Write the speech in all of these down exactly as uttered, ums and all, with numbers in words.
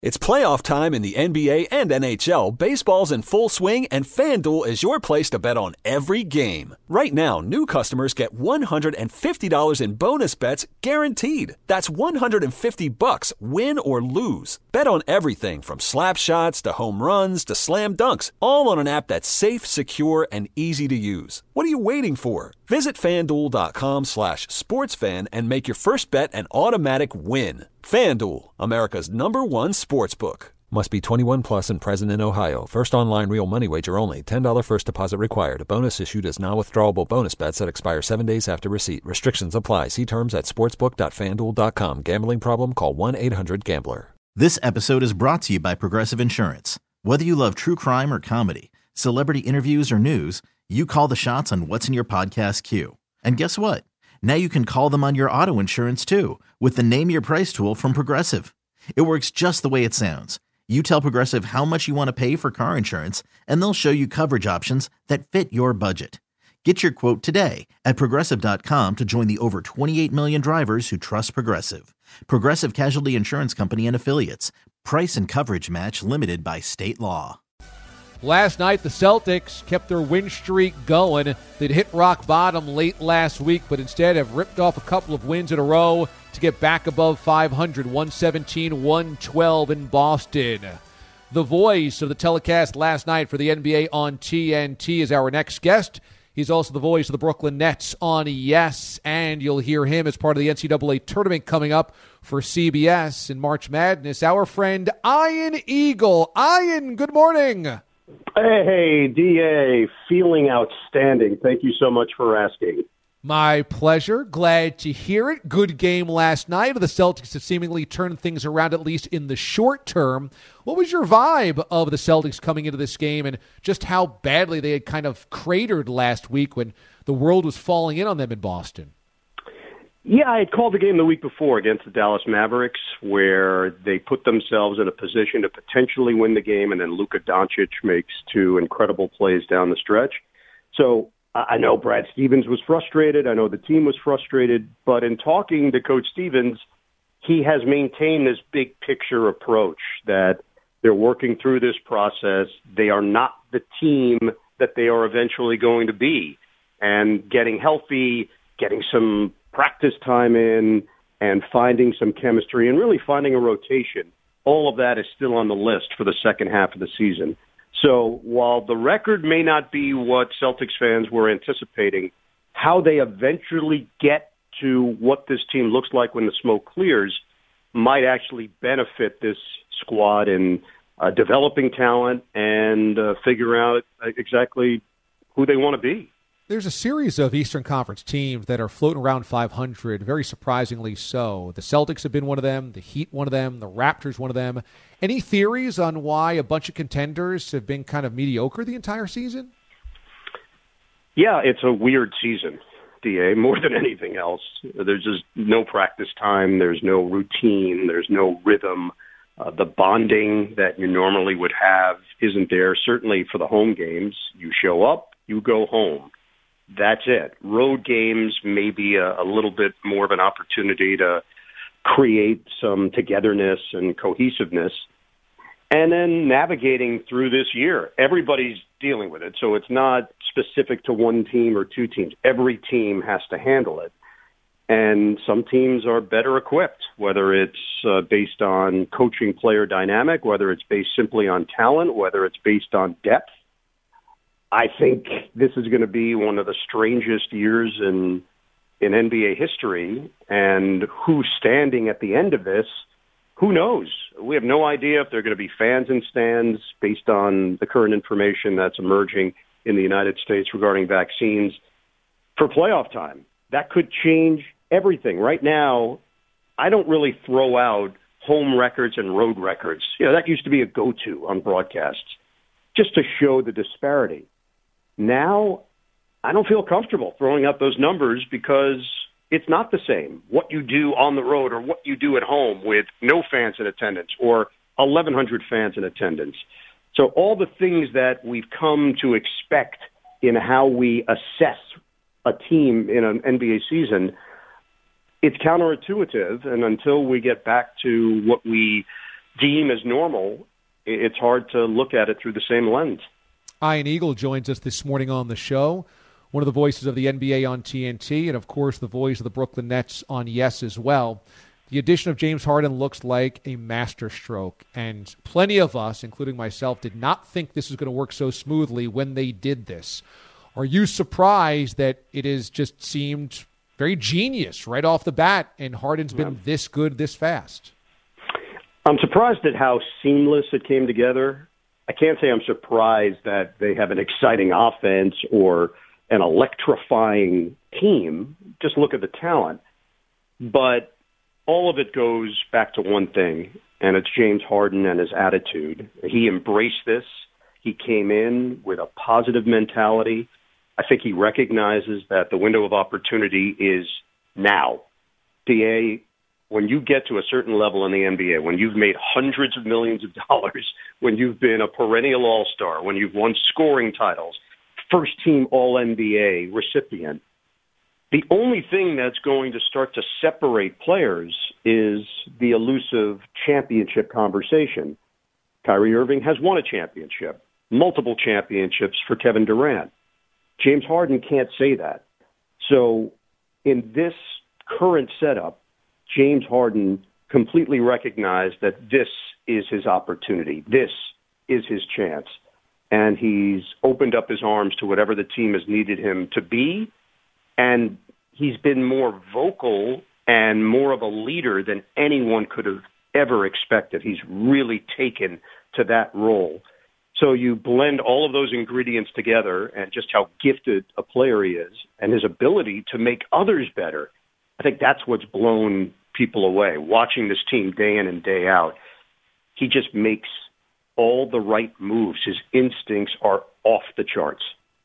It's playoff time in the N B A and N H L. Baseball's in full swing, and FanDuel is your place to bet on every game. Right now, new customers get one hundred fifty dollars in bonus bets guaranteed. That's one hundred fifty bucks, win or lose. Bet on everything from slap shots to home runs to slam dunks, all on an app that's safe, secure, and easy to use. What are you waiting for? Visit FanDuel.com slash sportsfan and make your first bet an automatic win. FanDuel, America's number one sportsbook. Must be twenty-one plus and present in Ohio. First online real money wager only. ten dollars first deposit required. A bonus issued as non-withdrawable bonus bets that expire seven days after receipt. Restrictions apply. See terms at sportsbook dot fan duel dot com. Gambling problem? Call one eight hundred gambler. This episode is brought to you by Progressive Insurance. Whether you love true crime or comedy, celebrity interviews or news, you call the shots on what's in your podcast queue. And guess what? Now you can call them on your auto insurance too with the Name Your Price tool from Progressive. It works just the way it sounds. You tell Progressive how much you want to pay for car insurance, and they'll show you coverage options that fit your budget. Get your quote today at progressive dot com to join the over twenty-eight million drivers who trust Progressive. Progressive Casualty Insurance Company and Affiliates. Price and coverage match limited by state law. Last night, the Celtics kept their win streak going. They'd hit rock bottom late last week, but instead have ripped off a couple of wins in a row to get back above five hundred, one seventeen, one twelve in Boston. The voice of the telecast last night for the N B A on T N T is our next guest. He's also the voice of the Brooklyn Nets on Yes, and you'll hear him as part of the N C double A tournament coming up for C B S in March Madness. Our friend Ian Eagle. Ian, good morning. Hey, hey, D A, feeling outstanding. Thank you so much for asking. My pleasure. Glad to hear it. Good game last night. The Celtics have seemingly turned things around, at least in the short term. What was your vibe of the Celtics coming into this game and just how badly they had kind of cratered last week when the world was falling in on them in Boston? Yeah, I had called the game the week before against the Dallas Mavericks where they put themselves in a position to potentially win the game, and then Luka Doncic makes two incredible plays down the stretch. So I know Brad Stevens was frustrated. I know the team was frustrated. But in talking to Coach Stevens, he has maintained this big picture approach that they're working through this process. They are not the team that they are eventually going to be. And getting healthy, getting some practice time in, and finding some chemistry, and really finding a rotation, all of that is still on the list for the second half of the season. So while the record may not be what Celtics fans were anticipating, how they eventually get to what this team looks like when the smoke clears might actually benefit this squad in uh, developing talent and uh, figure out exactly who they want to be. There's a series of Eastern Conference teams that are floating around five hundred, very surprisingly so. The Celtics have been one of them, the Heat one of them, the Raptors one of them. Any theories on why a bunch of contenders have been kind of mediocre the entire season? Yeah, it's a weird season, D A, more than anything else. There's just no practice time. There's no routine. There's no rhythm. Uh, the bonding that you normally would have isn't there, certainly for the home games. You show up, you go home. That's it. Road games may be a, a little bit more of an opportunity to create some togetherness and cohesiveness. And then navigating through this year, everybody's dealing with it. So it's not specific to one team or two teams. Every team has to handle it. And some teams are better equipped, whether it's uh, based on coaching player dynamic, whether it's based simply on talent, whether it's based on depth. I think this is going to be one of the strangest years in in N B A history, and who's standing at the end of this, who knows? We have no idea if there are going to be fans in stands based on the current information that's emerging in the United States regarding vaccines for playoff time. That could change everything. Right now, I don't really throw out home records and road records. You know, that used to be a go-to on broadcasts just to show the disparity. Now, I don't feel comfortable throwing out those numbers because it's not the same what you do on the road or what you do at home with no fans in attendance or eleven hundred fans in attendance. So all the things that we've come to expect in how we assess a team in an N B A season, it's counterintuitive. And until we get back to what we deem as normal, it's hard to look at it through the same lens. Ian Eagle joins us this morning on the show, one of the voices of the N B A on T N T, and, of course, the voice of the Brooklyn Nets on Yes as well. The addition of James Harden looks like a masterstroke, and plenty of us, including myself, did not think this was going to work so smoothly when they did this. Are you surprised that it has just seemed very genius right off the bat, and Harden's been yeah. this good this fast? I'm surprised at how seamless it came together. I can't say I'm surprised that they have an exciting offense or an electrifying team. Just look at the talent. But all of it goes back to one thing, and it's James Harden and his attitude. He embraced this. He came in with a positive mentality. I think he recognizes that the window of opportunity is now. D A, when you get to a certain level in the N B A, when you've made hundreds of millions of dollars, when you've been a perennial all-star, when you've won scoring titles, first-team All N B A recipient, the only thing that's going to start to separate players is the elusive championship conversation. Kyrie Irving has won a championship, multiple championships for Kevin Durant. James Harden can't say that. So in this current setup, James Harden completely recognized that this is his opportunity. This is his chance. And he's opened up his arms to whatever the team has needed him to be. And he's been more vocal and more of a leader than anyone could have ever expected. He's really taken to that role. So you blend all of those ingredients together and just how gifted a player he is and his ability to make others better. I think that's what's blown people away. Watching this team day in and day out, he just makes all the right moves. His instincts are off the charts.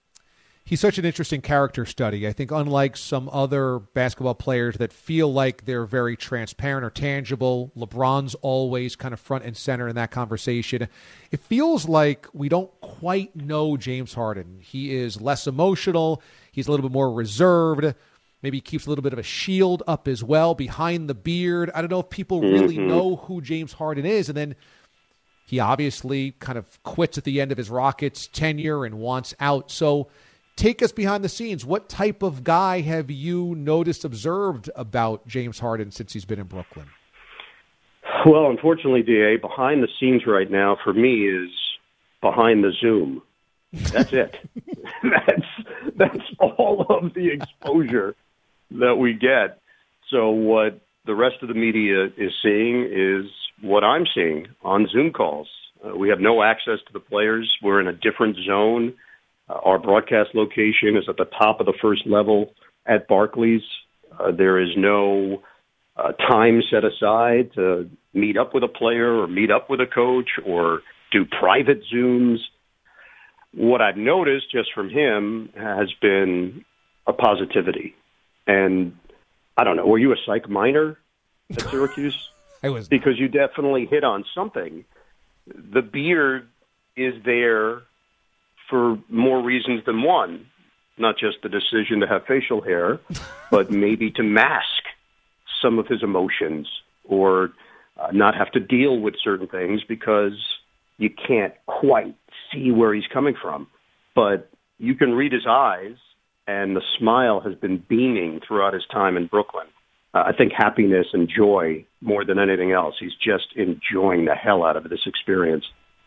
He's such an interesting character study. I think unlike some other basketball players that feel like they're very transparent or tangible, LeBron's always kind of front and center in that conversation. It feels like we don't quite know James Harden. He is less emotional. He's a little bit more reserved. Maybe he keeps a little bit of a shield up as well behind the beard. I don't know if people really mm-hmm. know who James Harden is. And then he obviously kind of quits at the end of his Rockets tenure and wants out. So take us behind the scenes. What type of guy have you noticed, observed about James Harden since he's been in Brooklyn? Well, unfortunately, D A, behind the scenes right now for me is behind the Zoom. That's it. that's that's all of the exposure that we get. So what the rest of the media is seeing is what I'm seeing on Zoom calls. Uh, we have no access to the players. We're in a different zone. Uh, our broadcast location is at the top of the first level at Barclays. Uh, there is no uh, time set aside to meet up with a player or meet up with a coach or do private Zooms. What I've noticed just from him has been a positivity. And I don't know, were you a psych minor at Syracuse? I was. Because you definitely hit on something. The beard is there for more reasons than one, not just the decision to have facial hair, but maybe to mask some of his emotions or uh, not have to deal with certain things because you can't quite see where he's coming from. But you can read his eyes, and the smile has been beaming throughout his time in Brooklyn. Uh, I think happiness and joy more than anything else. He's just enjoying the hell out of this experience.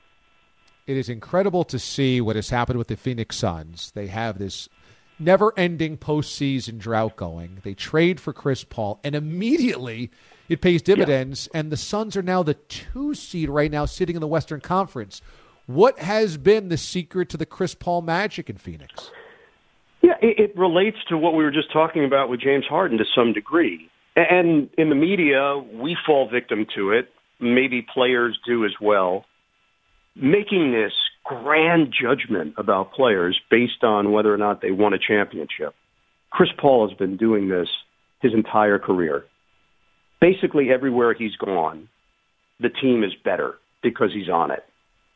It is incredible to see what has happened with the Phoenix Suns. They have this never-ending postseason drought going. They trade for Chris Paul, and immediately it pays dividends, yeah. and the Suns are now the two seed right now sitting in the Western Conference. What has been the secret to the Chris Paul magic in Phoenix? Yeah, it, it relates to what we were just talking about with James Harden to some degree. And in the media, we fall victim to it. Maybe players do as well. Making this grand judgment about players based on whether or not they won a championship. Chris Paul has been doing this his entire career. Basically everywhere he's gone, the team is better because he's on it.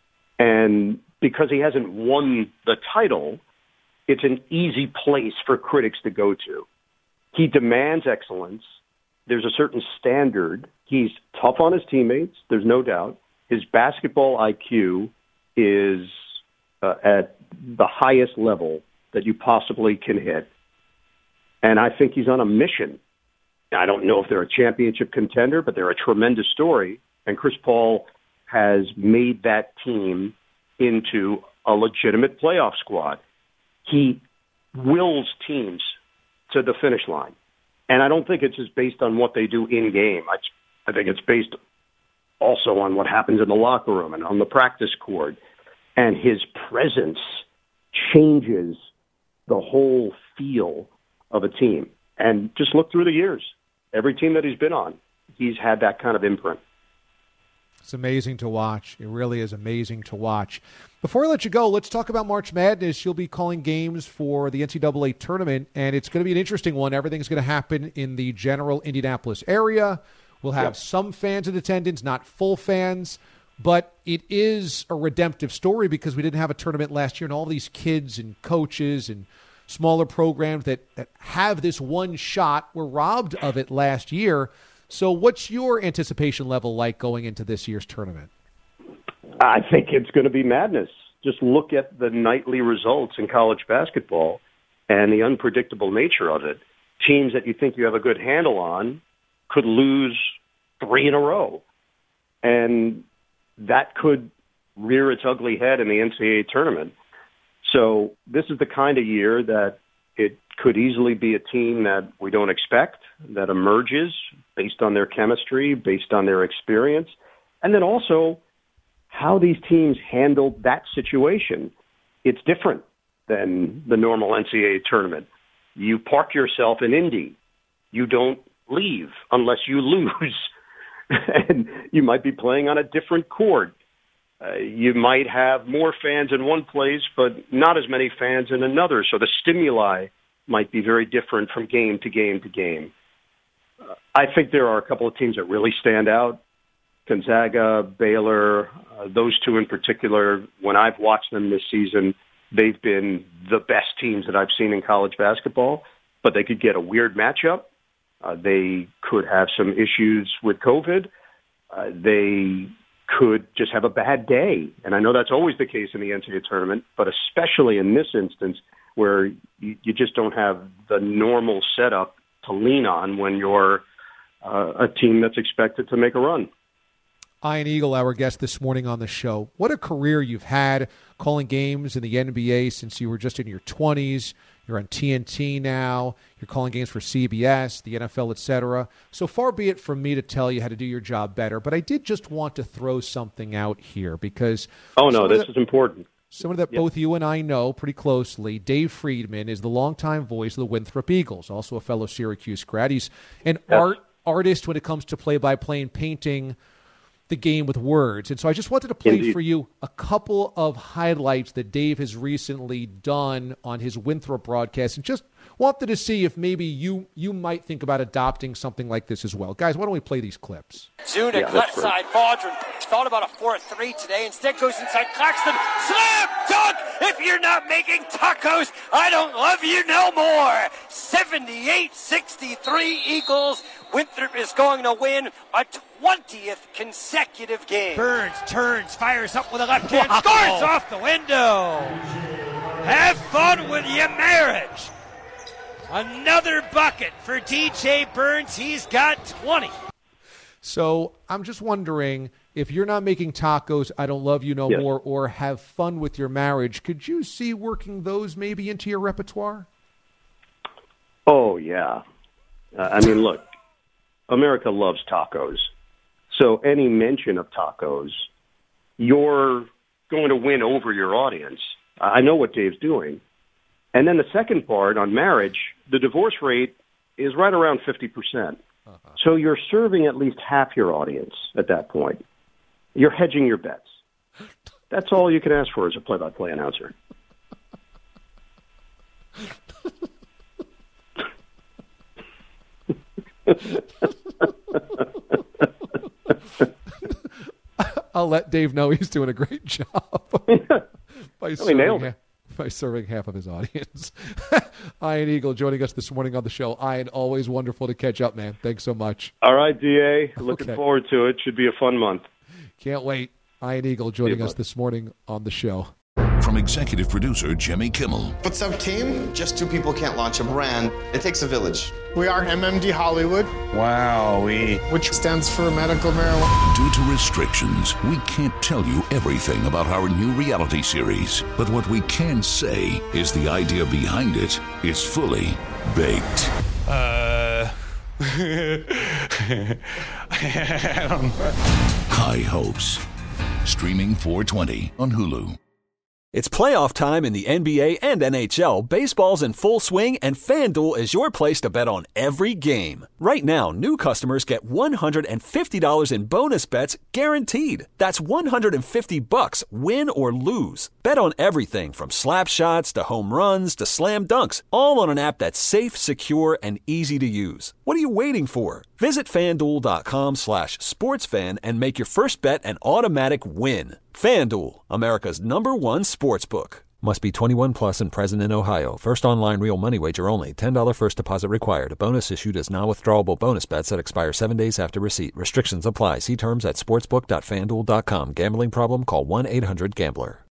And because he hasn't won the title, it's an easy place for critics to go to. He demands excellence. there's a certain standard. He's tough on his teammates, there's no doubt. His basketball I Q is uh, at the highest level that you possibly can hit. And I think he's on a mission. I don't know if they're a championship contender, but they're a tremendous story. And Chris Paul has made that team into a legitimate playoff squad. He wills teams to the finish line. And I don't think it's just based on what they do in game. I, I think it's based also on what happens in the locker room and on the practice court. And his presence changes the whole feel of a team. And just look through the years. Every team that he's been on, he's had that kind of imprint. It's amazing to watch. It really is amazing to watch. Before I let you go, let's talk about March Madness. You'll be calling games for the N C double A tournament, and it's going to be an interesting one. Everything's going to happen in the general Indianapolis area. We'll have yep. some fans in attendance, not full fans, but it is a redemptive story because we didn't have a tournament last year, and all these kids and coaches and smaller programs that, that have this one shot were robbed of it last year. So what's your anticipation level like going into this year's tournament? I think it's going to be madness. Just look at the nightly results in college basketball and the unpredictable nature of it. Teams that you think you have a good handle on could lose three in a row. And that could rear its ugly head in the N C double A tournament. So this is the kind of year that it could easily be a team that we don't expect, that emerges based on their chemistry, based on their experience, and then also how these teams handled that situation. It's different than the normal N C double A tournament. You park yourself in Indy. You don't leave unless you lose. And you might be playing on a different court. Uh, you might have more fans in one place, but not as many fans in another. So the stimuli might be very different from game to game to game. Uh, I think there are a couple of teams that really stand out. Gonzaga, Baylor, uh, those two in particular, when I've watched them this season, they've been the best teams that I've seen in college basketball, but they could get a weird matchup. Uh, they could have some issues with COVID. Uh, they could just have a bad day. And I know that's always the case in the N C double A tournament, but especially in this instance where you, you just don't have the normal setup to lean on when you're uh, a team that's expected to make a run. Ian Eagle, our guest this morning on the show. What a career you've had calling games in the N B A since you were just in your twenties. You're on T N T now. You're calling games for C B S, the N F L, et cetera. So far be it from me to tell you how to do your job better, but I did just want to throw something out here because... Oh, no, this that, is important. Someone that yep. both you and I know pretty closely, Dave Friedman, is the longtime voice of the Winthrop Eagles, also a fellow Syracuse grad. He's an yes. art artist when it comes to play-by-play and painting the game with words. And so I just wanted to play Indeed. for you a couple of highlights that Dave has recently done on his Winthrop broadcast and just wanted to see if maybe you you might think about adopting something like this as well. Guys, why don't we play these clips? Zunic, yeah, left side, Vaudrin. Thought about a four three today. Instead goes inside Claxton. Slam dunk! If you're not making tacos, I don't love you no more. seventy-eight sixty-three Eagles. Winthrop is going to win a twentieth consecutive game. Burns turns, fires up with a left hand, wow. Scores off the window. Have fun with your marriage. Another bucket for D J Burns. He's got twenty. So I'm just wondering, if you're not making tacos, I don't love you no yes. more, or have fun with your marriage, could you see working those maybe into your repertoire? Oh, yeah. Uh, I mean, look, America loves tacos. So any mention of tacos, you're going to win over your audience. I know what Dave's doing. And then the second part on marriage, the divorce rate is right around fifty percent. Uh-huh. So you're serving at least half your audience at that point. You're hedging your bets. That's all you can ask for as a play-by-play announcer. I'll let Dave know he's doing a great job. By really nailed it. by serving half of his audience. Ian Eagle joining us this morning on the show. Ian, always wonderful to catch up, man. Thanks so much. All right, D A. Looking Okay. forward to it. Should be a fun month. Can't wait. Ian Eagle joining us this morning on the show. From executive producer Jimmy Kimmel. What's up, team? Just two people can't launch a brand. It takes a village. We are M M D Hollywood. Wow, we. Which stands for medical marijuana. Due to restrictions, we can't tell you everything about our new reality series. But what we can say is the idea behind it is fully baked. Uh. I don't know. High Hopes. Streaming four twenty on Hulu. It's playoff time in the N B A and N H L. Baseball's in full swing, and FanDuel is your place to bet on every game. Right now, new customers get one hundred fifty dollars in bonus bets guaranteed. That's one hundred fifty bucks, win or lose. Bet on everything from slap shots to home runs to slam dunks, all on an app that's safe, secure, and easy to use. What are you waiting for? Visit FanDuel.com slash sportsfan and make your first bet an automatic win. FanDuel, America's number one sportsbook. Must be twenty-one plus and present in Ohio. First online real money wager only. ten dollars first deposit required. A bonus issued as non-withdrawable bonus bets that expire seven days after receipt. Restrictions apply. See terms at sportsbook dot fanduel dot com. Gambling problem? Call one eight hundred gambler.